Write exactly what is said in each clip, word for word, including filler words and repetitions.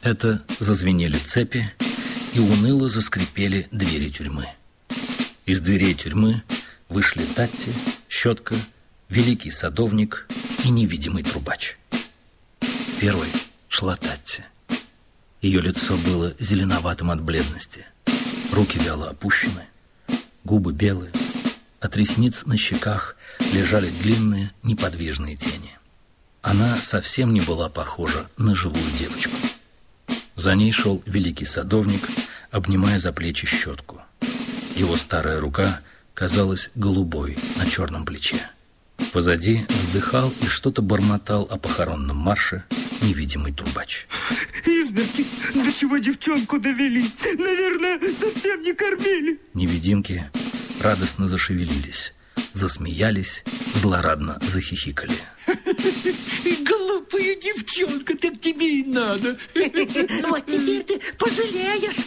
Это зазвенели цепи, и уныло заскрипели двери тюрьмы. Из дверей тюрьмы вышли Татти, Щетка, великий садовник и невидимый трубач. Первой шла Татти. Ее лицо было зеленоватым от бледности. Руки вяло опущены, губы белые. От ресниц на щеках лежали длинные неподвижные тени. Она совсем не была похожа на живую девочку. За ней шел великий садовник, обнимая за плечи Щетку. Его старая рука казалась голубой на черном плече. Позади вздыхал и что-то бормотал о похоронном марше невидимый трубач. Изверги, до чего девчонку довели? Наверное, совсем не кормили. Невидимки радостно зашевелились, засмеялись, злорадно захихикали. Глупая девчонка, так тебе и надо. Ну, а теперь ты пожалеешь.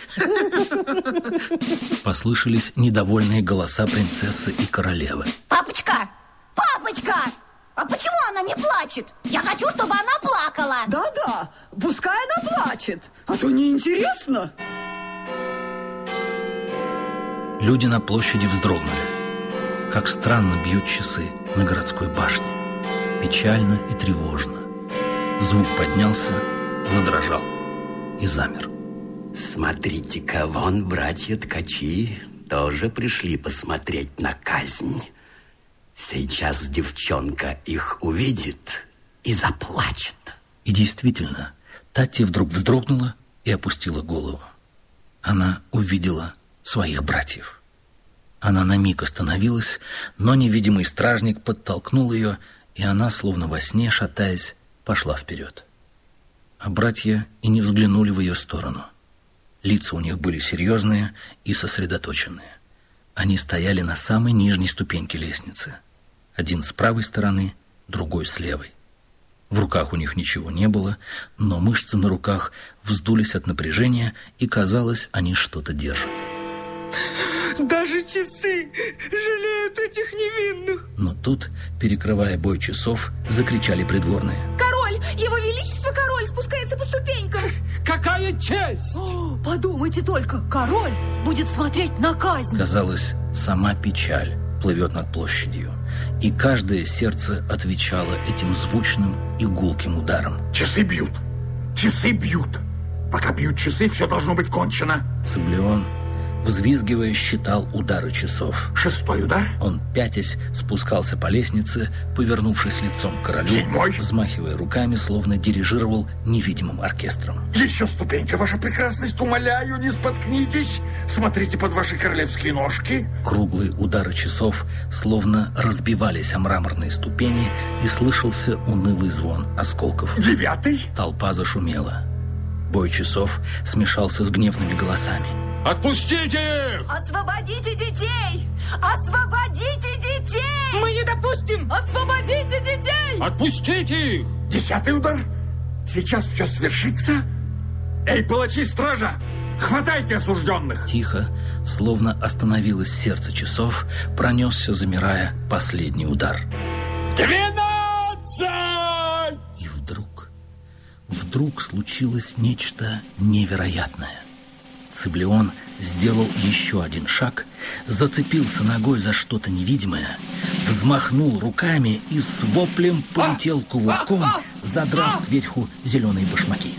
Послышались недовольные голоса принцессы и королевы. Папочка, папочка, а почему она не плачет? Я хочу, чтобы она плакала. Да-да, пускай она плачет, а то неинтересно. Люди на площади вздрогнули. Как странно бьют часы на городской башне. Печально и тревожно. Звук поднялся, задрожал и замер. Смотрите-ка, вон братья-ткачи тоже пришли посмотреть на казнь. Сейчас девчонка их увидит и заплачет. И действительно, Татти вдруг вздрогнула и опустила голову. Она увидела своих братьев. Она на миг остановилась, но невидимый стражник подтолкнул ее, и она, словно во сне, шатаясь, пошла вперед. А братья и не взглянули в ее сторону. Лица у них были серьезные и сосредоточенные. Они стояли на самой нижней ступеньке лестницы. Один с правой стороны, другой с левой. В руках у них ничего не было, но мышцы на руках вздулись от напряжения, и, казалось, они что-то держат. Даже часы жалеют этих невинных. Но тут, перекрывая бой часов, закричали придворные. Король! Его Величество король спускается по ступенькам. Какая честь! О, подумайте только, король будет смотреть на казнь. Казалось, сама печаль плывет над площадью, и каждое сердце отвечало этим звучным и гулким ударом. Часы бьют! Часы бьют! Пока бьют часы, все должно быть кончено. Цеблеон, взвизгивая, считал удары часов. Шестой удар. Он, пятясь, спускался по лестнице, повернувшись лицом к королю, Седьмой. взмахивая руками, словно дирижировал невидимым оркестром. Еще ступенька, ваша прекрасность, умоляю, не споткнитесь. Смотрите под ваши королевские ножки. Круглые удары часов словно разбивались о мраморные ступени, и слышался унылый звон осколков. Девятый. Толпа зашумела. Бой часов смешался с гневными голосами. Отпустите их! Освободите детей! Освободите детей! Мы не допустим! Освободите детей! Отпустите их! Десятый удар. Сейчас все свершится. Эй, палачи, стража! Хватайте осужденных! Тихо, словно остановилось сердце часов, пронесся, замирая, последний удар. Двенадцать! И вдруг, вдруг случилось нечто невероятное. Цеблеон сделал еще один шаг, зацепился ногой за что-то невидимое, взмахнул руками и с воплем полетел кувырком, задрав кверху зеленые башмаки.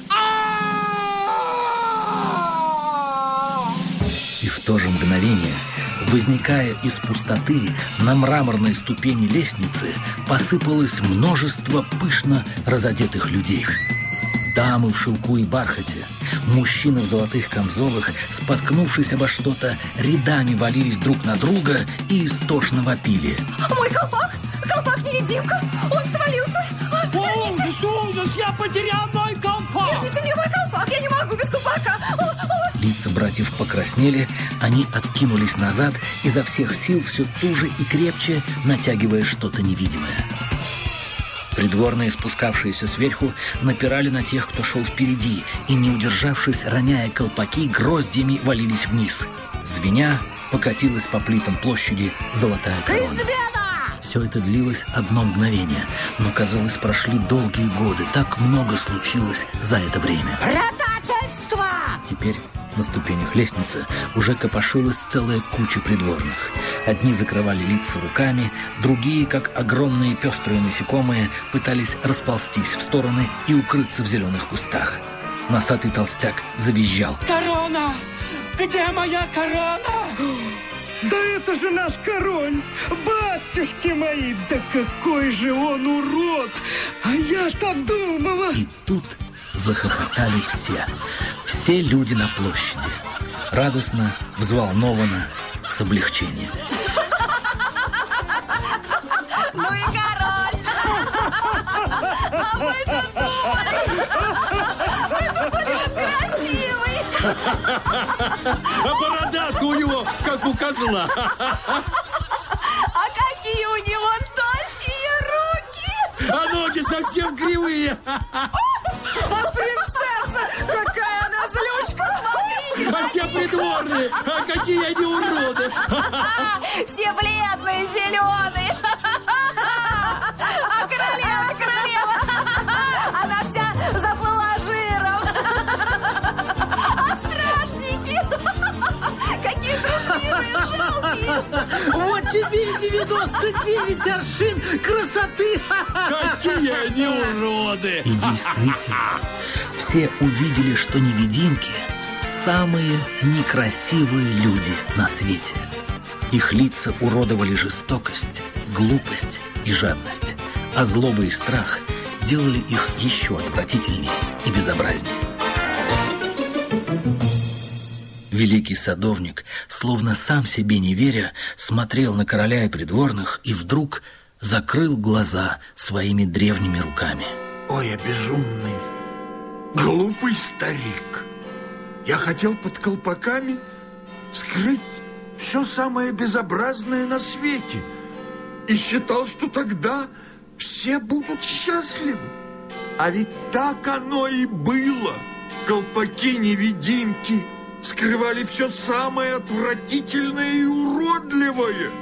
И в то же мгновение, возникая из пустоты, на мраморной ступени лестницы посыпалось множество пышно разодетых людей. Дамы в шелку и бархате, мужчины в золотых камзолах, споткнувшись обо что-то, рядами валились друг на друга и истошно вопили. Мой колпак! Колпак-невидимка! Он свалился! Ужас, ужас! Я потерял мой колпак! Верните мне мой колпак! Я не могу без колпака! О, о. Лица братьев покраснели, они откинулись назад, изо всех сил все туже и крепче натягивая что-то невидимое. Придворные, спускавшиеся сверху, напирали на тех, кто шел впереди, и, не удержавшись, роняя колпаки, гроздьями валились вниз. Звеня, покатилась по плитам площади золотая корона. Измена! Все это длилось одно мгновение, но, казалось, прошли долгие годы. Так много случилось за это время. Ратата! Предательство! Теперь на ступенях лестницы уже копошилась целая куча придворных. Одни закрывали лица руками, другие, как огромные пестрые насекомые, пытались расползтись в стороны и укрыться в зеленых кустах. Носатый толстяк завизжал. Корона! Где моя корона? Да это же наш король! Батюшки мои! Да какой же он урод! А я-то думала... И тут захохотали все. Все люди на площади. Радостно, взволнованно, с облегчением. Ну и король! А мы-то думали! Мы думали, он красивый! А борода-то у него, как у козла. А какие у него тощие руки! А ноги совсем кривые. А принцесса, какая она злючка! Смотрите, А все придворные, а какие они уроды. все бледные, зеленые! А королева, королева! Она вся заплыла жиром! А стражники! Какие трусливые, жалкие! Вот тебе и девяносто девять аршин красоты! Какие они уроды. И действительно, все увидели, что невидимки – самые некрасивые люди на свете. Их лица уродовали жестокость, глупость и жадность, а злоба и страх делали их еще отвратительнее и безобразнее. Великий садовник, словно сам себе не веря, смотрел на короля и придворных и вдруг закрыл глаза своими древними руками. Ой, я безумный, глупый старик. Я хотел под колпаками скрыть все самое безобразное на свете и считал, что тогда все будут счастливы. А ведь так оно и было. Колпаки-невидимки скрывали все самое отвратительное и уродливое.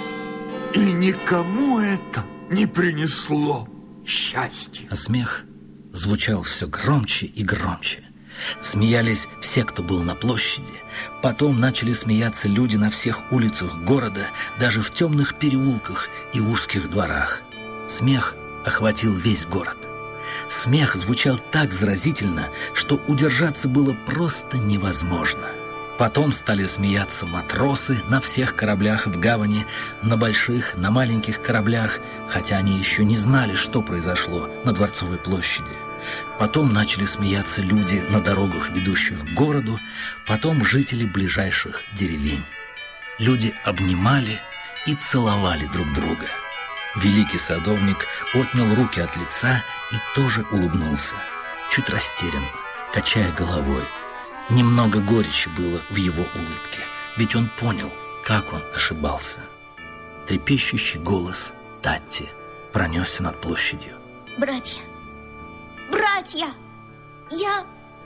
И никому это не принесло счастья. А смех звучал все громче и громче. Смеялись все, кто был на площади. Потом начали смеяться люди на всех улицах города, даже в темных переулках и узких дворах. Смех охватил весь город. Смех звучал так заразительно, что удержаться было просто невозможно. Потом стали смеяться матросы на всех кораблях в гавани, на больших, на маленьких кораблях, хотя они еще не знали, что произошло на Дворцовой площади. Потом начали смеяться люди на дорогах, ведущих к городу, потом жители ближайших деревень. Люди обнимали и целовали друг друга. Великий садовник отнял руки от лица и тоже улыбнулся, чуть растерянно, качая головой. Немного горечи было в его улыбке, ведь он понял, как он ошибался. Трепещущий голос Татти пронесся над площадью. Братья, братья, я...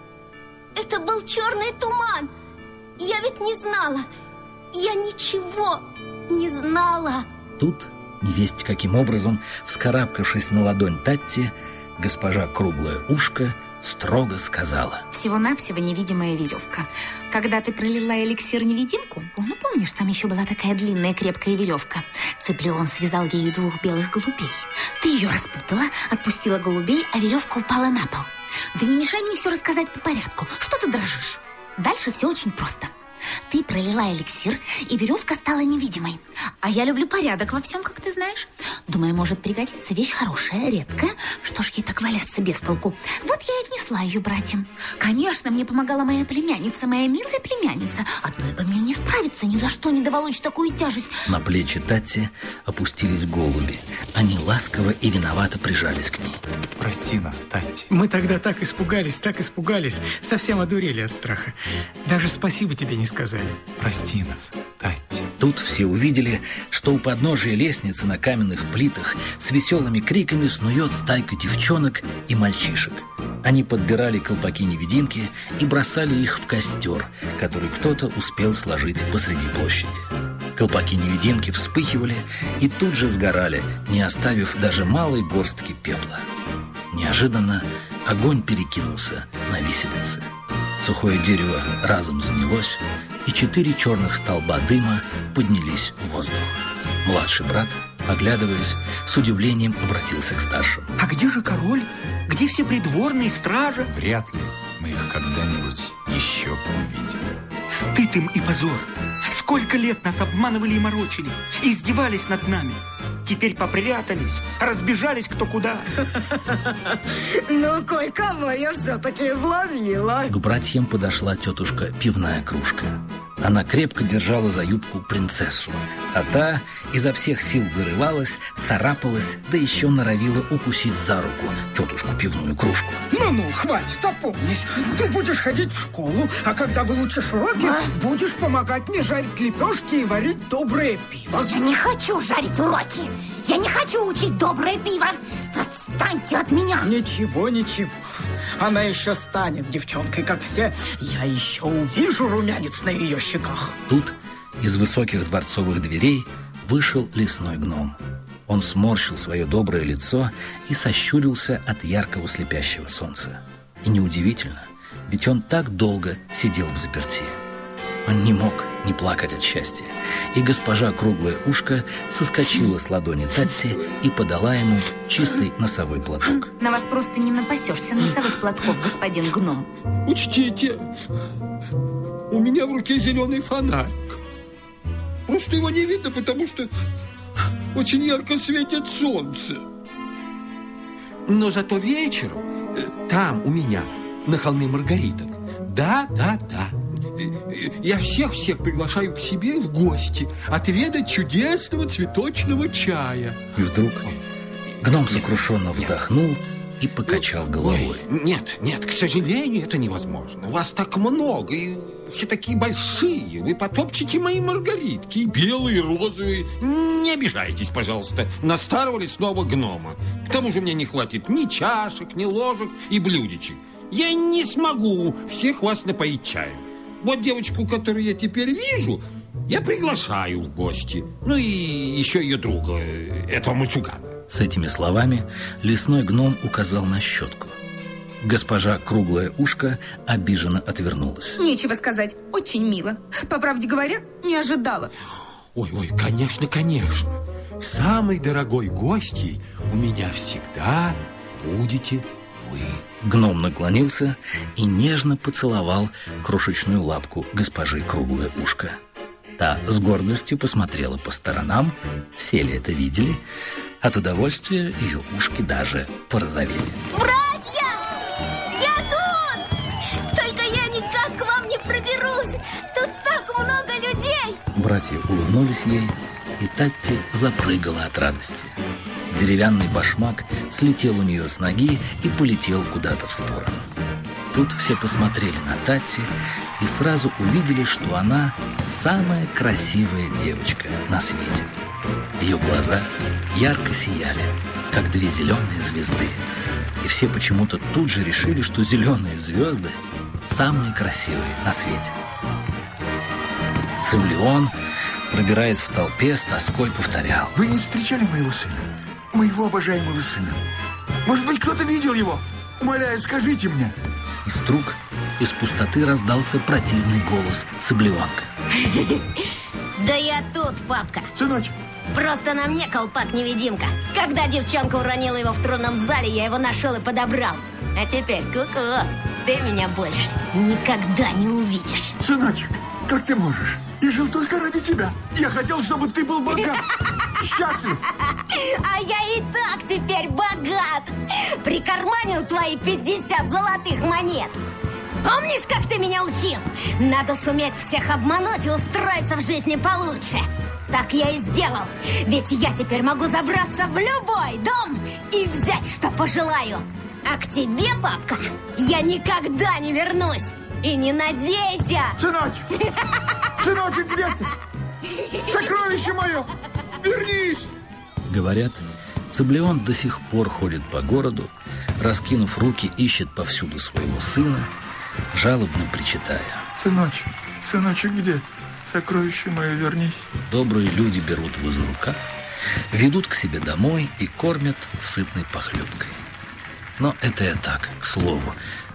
Это был черный туман. Я ведь не знала. Я ничего не знала. Тут, невесть каким образом, вскарабкавшись на ладонь Татти, госпожа Круглое Ушко строго сказала: всего-навсего невидимая веревка. Когда ты пролила эликсир-невидимку, ну, помнишь, там еще была такая длинная крепкая веревка. Цыплион связал ею двух белых голубей. Ты ее распутала, отпустила голубей, а веревка упала на пол. Да не мешай мне все рассказать по порядку. Что ты дрожишь? Дальше все очень просто. Ты пролила эликсир, и веревка стала невидимой. А я люблю порядок во всем, как ты знаешь. Думаю, может пригодиться вещь хорошая, редкая. Что ж ей так валяться без толку? Вот я и отнесла ее братьям. Конечно, мне помогала моя племянница, моя милая племянница. Одной бы мне не справиться, ни за что не доволочь такую тяжесть. На плечи Татти опустились голуби. Они ласково и виновато прижались к ней. Прости нас, Татти. Мы тогда так испугались, так испугались. Совсем одурели от страха. Даже спасибо тебе не сказали. Прости нас, Татти. Тут все увидели, что у подножия лестницы на каменных плитах с веселыми криками снует стайка девчонок и мальчишек. Они подбирали колпаки-невидимки и бросали их в костер, который кто-то успел сложить посреди площади. Колпаки-невидимки вспыхивали и тут же сгорали, не оставив даже малой горстки пепла. Неожиданно огонь перекинулся на виселице. Сухое дерево разом занялось, и четыре черных столба дыма поднялись в воздух. Младший брат, оглядываясь, с удивлением обратился к старшему. А где же король? Где все придворные, стража? Вряд ли мы их когда-нибудь еще увидим. Стыд им и позор. Сколько лет нас обманывали и морочили, издевались над нами. Теперь попрятались, разбежались кто куда. Ну, кое-кого я все-таки изловила. К братьям подошла тетушка Пивная Кружка. Она крепко держала за юбку принцессу, а та изо всех сил вырывалась, царапалась, да еще норовила укусить за руку тетушку Пивную Кружку. Ну-ну, хватит, опомнись. Ты будешь ходить в школу, а когда выучишь уроки, а? будешь помогать мне жарить лепешки и варить доброе пиво. Я не хочу жарить уроки. Я не хочу учить доброе пиво. Отстаньте от меня. Ничего, ничего. Она еще станет девчонкой, как все. Я еще увижу румянец на ее щеках. Тут из высоких дворцовых дверей вышел лесной гном. Он сморщил свое доброе лицо и сощурился от яркого слепящего солнца. И неудивительно, ведь он так долго сидел взаперти. Он не мог не плакать от счастья. И госпожа Круглое Ушко соскочила с ладони Татти и подала ему чистый носовой платок. На вас просто не напасешься носовых платков, господин гном. Учтите, у меня в руке зеленый фонарик. Просто его не видно, потому что очень ярко светит солнце. Но зато вечером, там у меня, на холме Маргариток, да, да, да, я всех-всех приглашаю к себе в гости отведать чудесного цветочного чая. И вдруг гном сокрушенно вздохнул и покачал головой. Ой, нет, нет, к сожалению, это невозможно. У вас так много, и все такие большие. Вы потопчете мои маргаритки, и белые, и розовые. Не обижайтесь, пожалуйста, на старого лесного гнома. К тому же мне не хватит ни чашек, ни ложек и блюдечек. Я не смогу всех вас напоить чаем. Вот девочку, которую я теперь вижу, я приглашаю в гости. Ну и еще ее друга, этого мальчугана. С этими словами лесной гном указал на щетку. Госпожа Круглое Ушко обиженно отвернулась. Нечего сказать, очень мило. По правде говоря, не ожидала. Ой, ой, конечно, конечно. Самой дорогой гостьей у меня всегда будете вы. Гном наклонился и нежно поцеловал крошечную лапку госпожи Круглое Ушко. Та с гордостью посмотрела по сторонам, все ли это видели. От удовольствия ее ушки даже порозовели. Братья! Я тут! Только я никак к вам не проберусь! Тут так много людей! Братья улыбнулись ей, и Татти запрыгала от радости. Деревянный башмак слетел у нее с ноги и полетел куда-то в сторону. Тут все посмотрели на Татти и сразу увидели, что она самая красивая девочка на свете. Ее глаза ярко сияли, как две зеленые звезды. И все почему-то тут же решили, что зеленые звезды самые красивые на свете. Цеблион, пробираясь в толпе, с тоской повторял: «Вы не встречали моего сына? Моего обожаемого сына? Может быть, кто-то видел его? Умоляю, скажите мне». И вдруг из пустоты раздался противный голос Цеблионка. Да я тут, папка. Сыночек. Просто на мне колпак-невидимка. Когда девчонка уронила его в тронном зале, я его нашел и подобрал. А теперь, ку-ку, ты меня больше никогда не увидишь. Сыночек, как ты можешь? Я жил только ради тебя. Я хотел, чтобы ты был богат, счастлив. А я и так теперь богат. Прикарманил твои пятьдесят золотых монет. Помнишь, как ты меня учил? Надо суметь всех обмануть и устроиться в жизни получше. Так я и сделал. Ведь я теперь могу забраться в любой дом и взять, что пожелаю. А к тебе, папка, я никогда не вернусь. И не надейся. Сыночек, сыночек, где ты? Сокровище мое, вернись. Говорят, Цеблион до сих пор ходит по городу, раскинув руки, ищет повсюду своего сына, жалобно причитая: сыночек, сыночек, где ты? Сокровище мое, вернись. Добрые люди берут его за рукав, ведут к себе домой и кормят сытной похлебкой. Но это я так, к слову.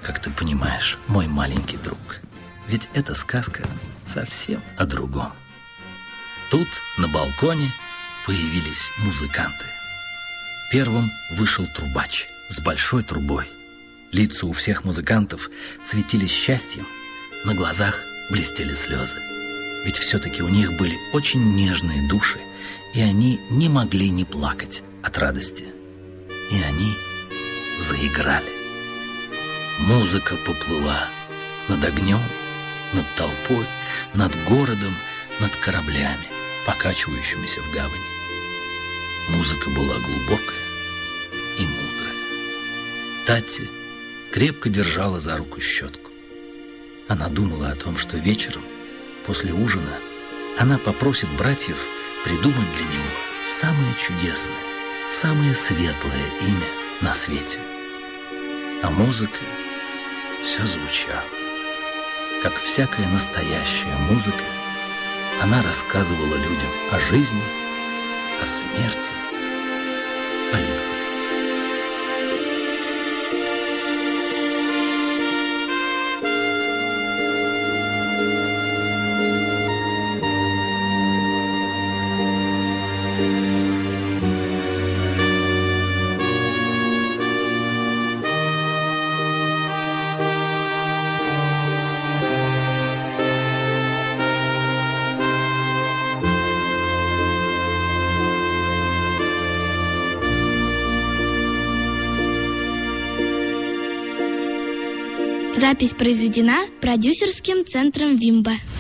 как ты понимаешь, мой маленький друг. Ведь эта сказка совсем о другом. Тут на балконе появились музыканты. Первым вышел трубач с большой трубой. Лица у всех музыкантов светились счастьем, на глазах блестели слезы. Ведь все-таки у них были очень нежные души, и они не могли не плакать от радости. И они заиграли. Музыка поплыла над огнем, над толпой, над городом, над кораблями, покачивающимися в гавани. Музыка была глубокая и мудрая. Татти крепко держала за руку щетку. Она думала о том, что вечером, после ужина, она попросит братьев придумать для него самое чудесное, самое светлое имя на свете. А музыка все звучала. Как всякая настоящая музыка, она рассказывала людям о жизни, о смерти, о любви. Запись произведена продюсерским центром «Вимба».